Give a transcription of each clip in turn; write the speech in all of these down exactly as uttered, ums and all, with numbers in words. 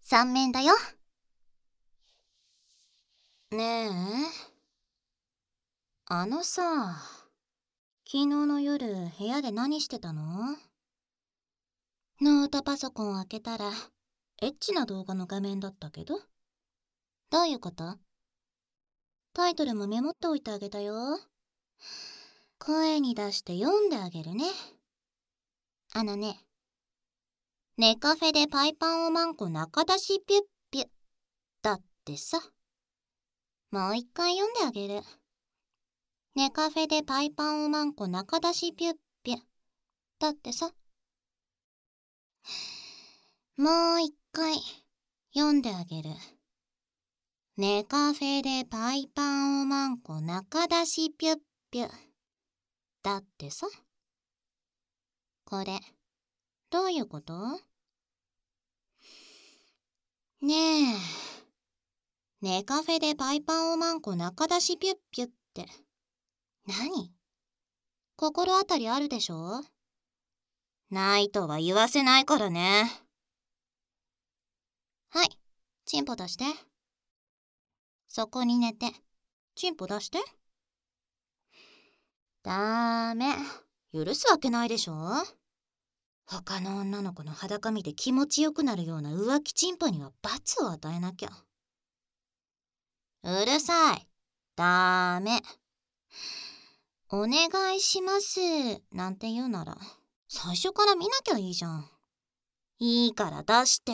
三面だよ。ねえ、あのさ、昨日の夜部屋で何してたの？ノートパソコンを開けたらエッチな動画の画面だったけど。どういうこと？タイトルもメモっておいてあげたよ。声に出して読んであげるね。あのね、ネカフェでパイパンおまんこ中出しピュッピュッだってさ。もう一回読んであげる。ネカフェでパイパンおまんこ中出しピュッピュッだってさ。もう一回読んであげる。ネカフェでパイパンおまんこ中出しピュッピュッだってさ。これどういうこと？ねえ、ネカフェでパイパンおまんこ中出しピュッピュッって何？心当たりあるでしょ？ないとは言わせないからね。はい、チンポ出して。そこに寝て、チンポ出して。ダメ、許すわけないでしょ。他の女の子の裸見て気持ちよくなるような浮気チンポには罰を与えなきゃ。うるさい。ダメ。お願いしますなんて言うなら最初から見なきゃいいじゃん。いいから出して。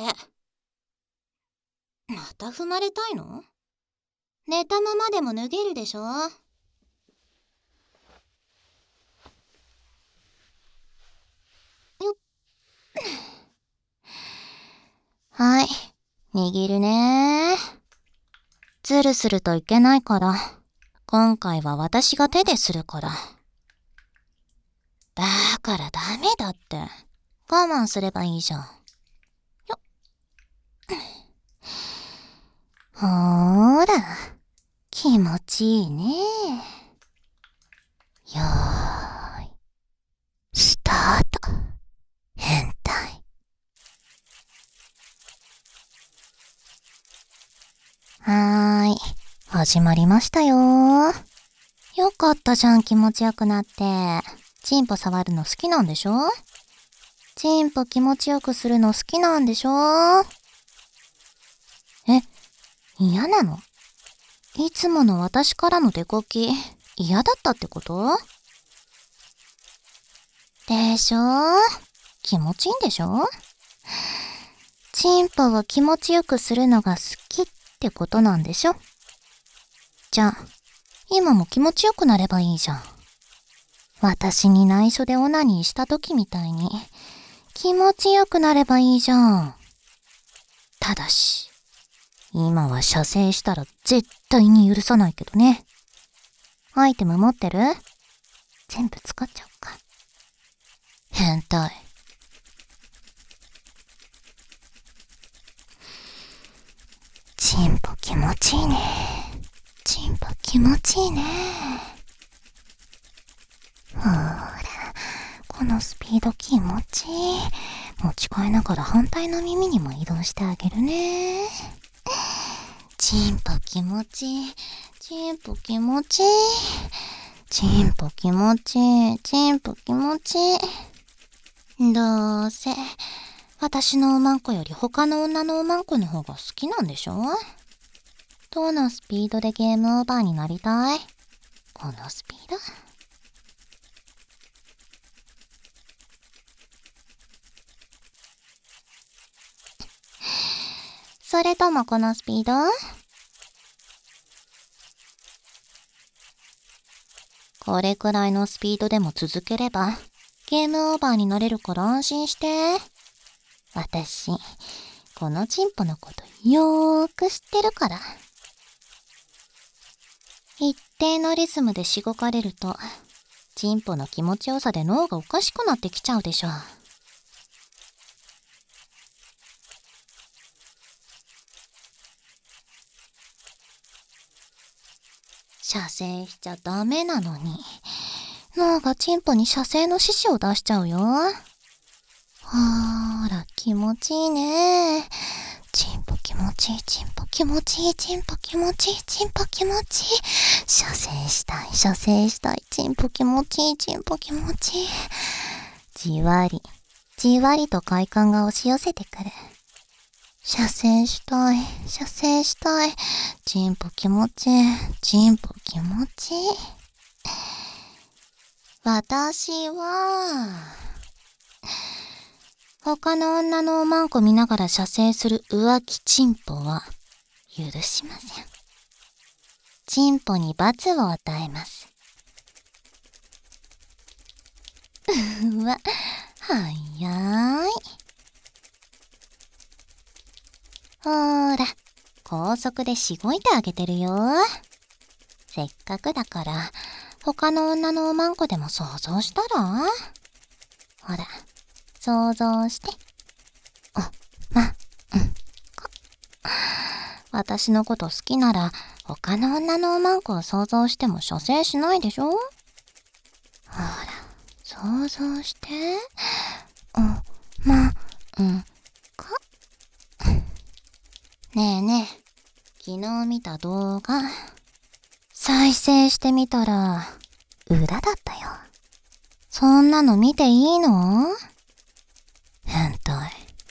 また踏まれたいの？寝たままでも脱げるでしょ。よっ。はい、握るね。ズルするといけないから、今回は私が手でするから。だからダメだって。我慢すればいいじゃん。よっ。ほーら、気持ちいいね。よーい、スタート。変態。はーい、始まりましたよー。よかったじゃん、気持ちよくなって。チンポ触るの好きなんでしょ？チンポ気持ちよくするの好きなんでしょ？え、嫌なの？いつもの私からの手こき、嫌だったってこと？でしょ？気持ちいいんでしょ？チンポを気持ちよくするのが好きってことなんでしょ？じゃあ、今も気持ちよくなればいいじゃん。私に内緒でオナニーした時みたいに、気持ちよくなればいいじゃん。ただし、今は射精したら絶対に許さないけどね。アイテム持ってる？全部使っちゃおうか。変態。チンポ気持ちいいね。チンポ気持ちいいね。ほーら、このスピード気持ちいい。持ち替えながら反対の耳にも移動してあげるね。チンポ気持ちいい。チンポ気持ちいい。チンポ気持ちいい。チンポ気持ちいい。どうせ、私のおまんこより他の女のおまんこの方が好きなんでしょ？どのスピードでゲームオーバーになりたい？このスピード？それともこのスピード？これくらいのスピードでも続ければゲームオーバーになれるから安心して。私、このチンポのことよーく知ってるから。一定のリズムでしごかれると、チンポの気持ちよさで脳がおかしくなってきちゃうでしょ。射精しちゃダメなのに、脳がチンポに射精の指示を出しちゃうよ。ほーら、気持ちいいね。チンポちいいチンポ、気持ちいいチンポ、気持ちいいチンポ、気持ちいい。射精したい、射精したい、チンポ気持ちいい、チンポ気持ちいい。じわり、じわりと快感が押し寄せてくる。射精したい、射精したい、チンポ気持ちいい、チンポ気持ちいい。私は、他の女のおまんこ見ながら射精する浮気チンポは許しません。チンポに罰を与えます。うわ、早い。ほーら、高速でしごいてあげてるよ。せっかくだから、他の女のおまんこでも想像したら？ほら、想像して。お、ま、うん、こ。私のこと好きなら、他の女のおまんこを想像しても射精しないでしょ？ほら、想像して。お、ま、うん、こ。ねえねえ、昨日見た動画、再生してみたら、裏だったよ。そんなの見ていいの？変態。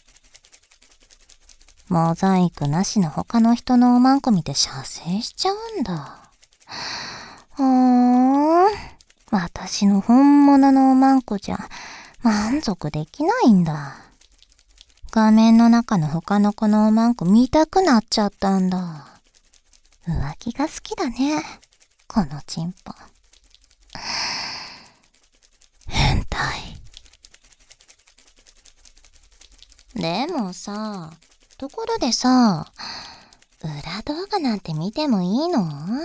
モザイクなしの他の人のおまんこ見て射精しちゃうんだ。ほーん。私の本物のおまんこじゃ満足できないんだ。画面の中の他の子のおまんこ見たくなっちゃったんだ。浮気が好きだね、このチンポ。変態。でもさ、ところでさ、裏動画なんて見てもいいの？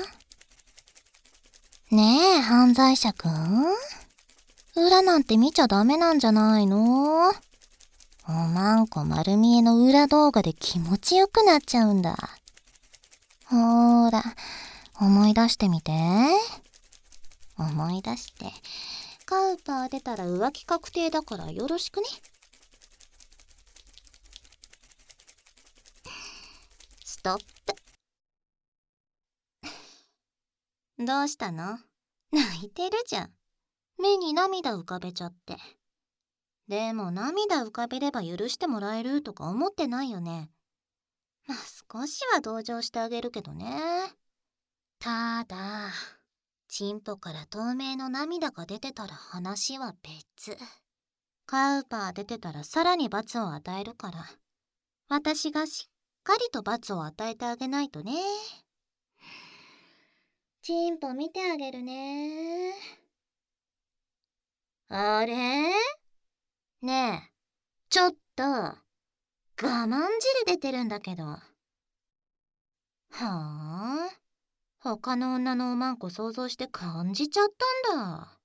ねえ、犯罪者くん？裏なんて見ちゃダメなんじゃないの？おまんこ丸見えの裏動画で気持ちよくなっちゃうんだ。ほーら、思い出してみて。思い出して。カウパー出たら浮気確定だからよろしくね。ストップ。どうしたの？泣いてるじゃん。目に涙浮かべちゃって。でも涙浮かべれば許してもらえるとか思ってないよね。まあ少しは同情してあげるけどね。ただ、チンポから透明の涙が出てたら話は別。カウパー出てたらさらに罰を与えるから、私がしっかりと罰を与えてあげないとね。チンポ見てあげるね。あれ？ねえ、ちょっと、我慢汁出てるんだけど。はあ？他の女のおまんこ想像して感じちゃったんだ。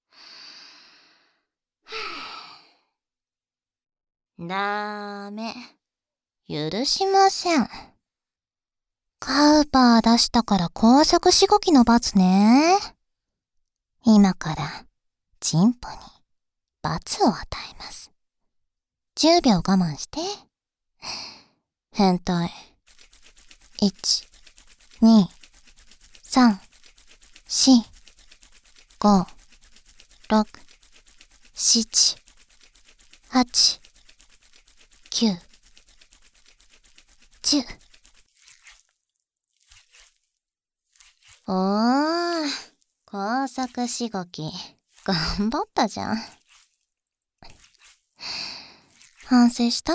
ダメ。許しません。カウパー出したから高速しごきの罰ね。今から、チンポに罰を与えます。じゅうびょう我慢して。変態。いち、に、さん、し、ご、ろく、しち、はち、きゅう、じゅう。おー、高速しごき。頑張ったじゃん。反省した？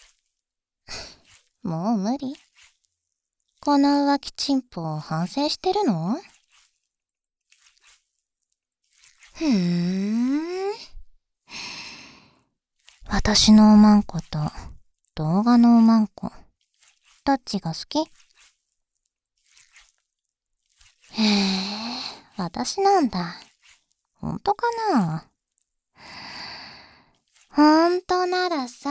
もう無理？この浮気チンポ反省してるの？ふーん。私のおまんこと動画のおまんこ、どっちが好き？へえ、私なんだ。ほんとかな？ほんとならさ、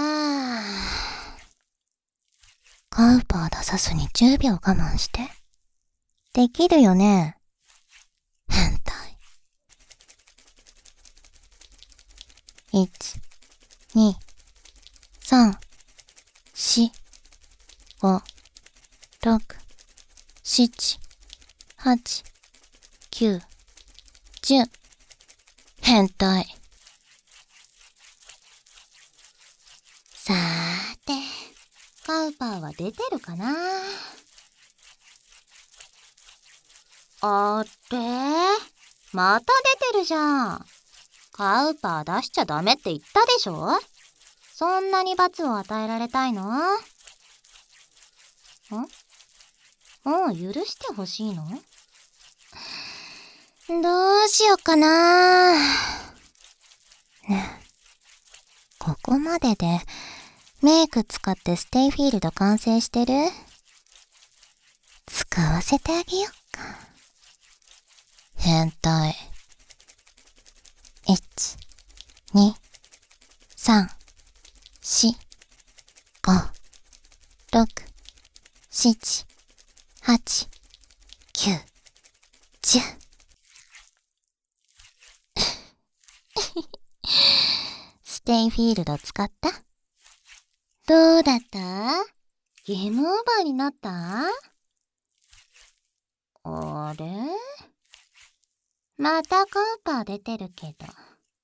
カウパー出さずにじゅうびょう我慢して。できるよね？変態。いち、に、さん、し、ご、 ろく、しち、はち、きゅう、じゅう。変態。さーて、カウパーは出てるかな。あれ、また出てるじゃん。カウパー出しちゃダメって言ったでしょ。そんなに罰を与えられたいの？ん？もう許してほしいの？どうしようかな。ね、ここまででメイク使ってステイフィールド完成してる？使わせてあげよっか。変態。いち、に、さん、し、ご、ろく、しち、はち、きゅう、じゅう。ステイフィールド使った？どうだった？ゲームオーバーになった？あれ？またカウパー出てるけど。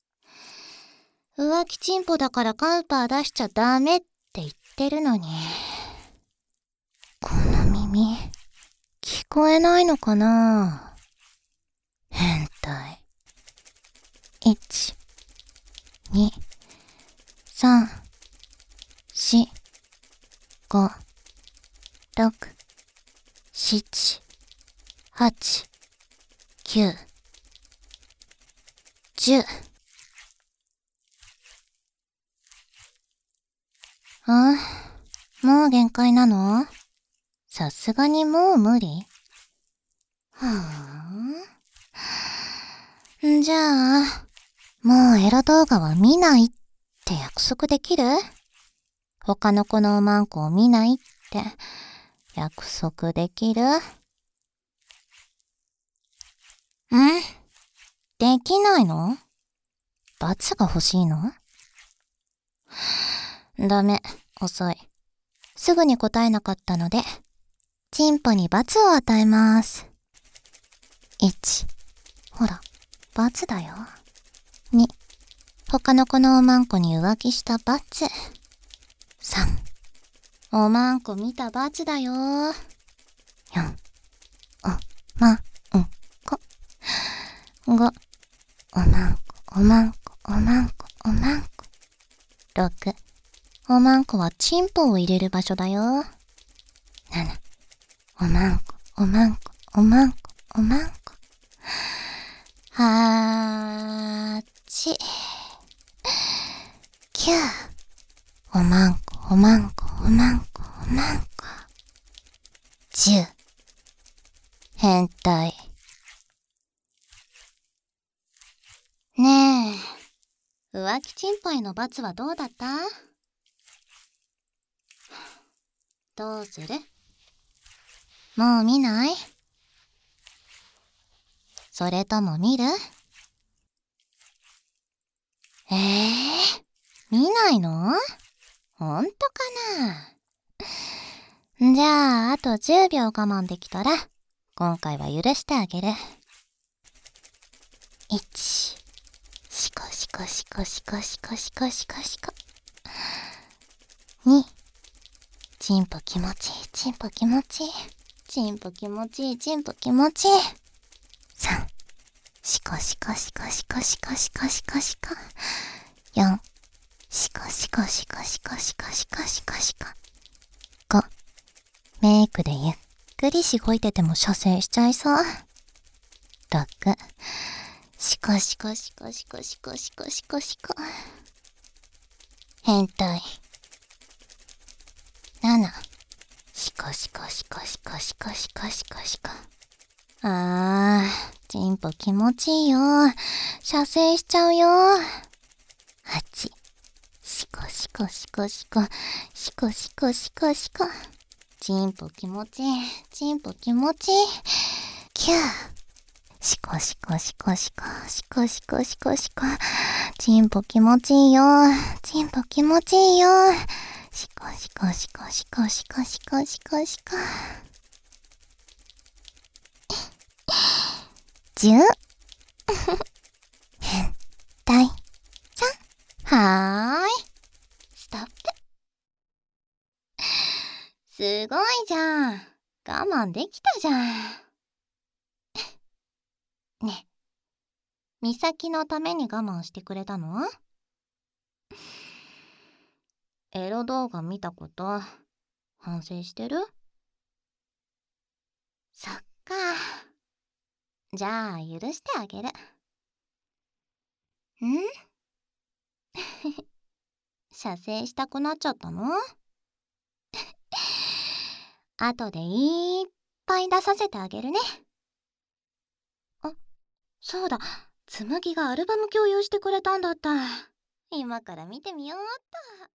浮気チンポだからカウパー出しちゃダメって言ってるのに。この耳、聞こえないのかな？変態。いち、に、さん、し、ご、ろく、しち、はち、きゅう、じゅう。あ、もう限界なの？さすがにもう無理？はぁ。んじゃあ、もうエロ動画は見ないって約束できる？他の子のおまんこを見ないって約束できる？ん？できないの？罰が欲しいの？ダメ、遅い。すぐに答えなかったので、チンポに罰を与えます。いち、ほら、罰だよ。に、他の子のおまんこに浮気した罰。さん、おまんこ見た罰だよ。よん、おまんこ。ご、おまんこ、おまんこ、おまんこ、おまんこ。ろく、おまんこはチンポを入れる場所だよ。なな、おまんこ、おまんこ、おまんこ、おまんこ。はち、きゅう、おまんこ、おまんこ、おまんこ、おまんこ。じゅう、変態。ねえ、浮気チンポへの罰はどうだった？どうする？もう見ない？それとも見る？えー、見ないの？ほんとかな？じゃあ、あとじゅうびょう我慢できたら、今回は許してあげる。いち、シコシコシコシコシコシコシコシコ。に、チンポ気持ちいい、チンポ気持ちいい。チンポ気持ちいい、チンポ気持ちいい。さん、シコシコシコシコシコシコシコシコ。よん、シコシコシコシコシコシコシコシコ。ご、メイクでゆっくりしごいてても射精しちゃいそう。ろく、シコシコシコシコシコシコシコシコ。変態。なな、シコシコシコシコシコシコシコシコ。あー、チンポ気持ちいいよ。射精しちゃうよ。はち、シコシコシコシコシコシコシコシコ。チンポ気持ちいい、チンポ気持ちいい。きゅう、シコシコシコシコシコシコシコシコ。チンポ気持ちいいよ。チンポ気持ちいいよ。シコシコシコシコシコシコシコシコ。 じゅう。変態さん。はーい。ストップ。すごいじゃん。我慢できたじゃん。ねえ、美咲のために我慢してくれたの？エロ動画見たこと反省してる？そっか。じゃあ許してあげる。ん？射精したくなっちゃったの？後でいっぱい出させてあげるね。あ、そうだ。紬がアルバム共有してくれたんだった。今から見てみようっと。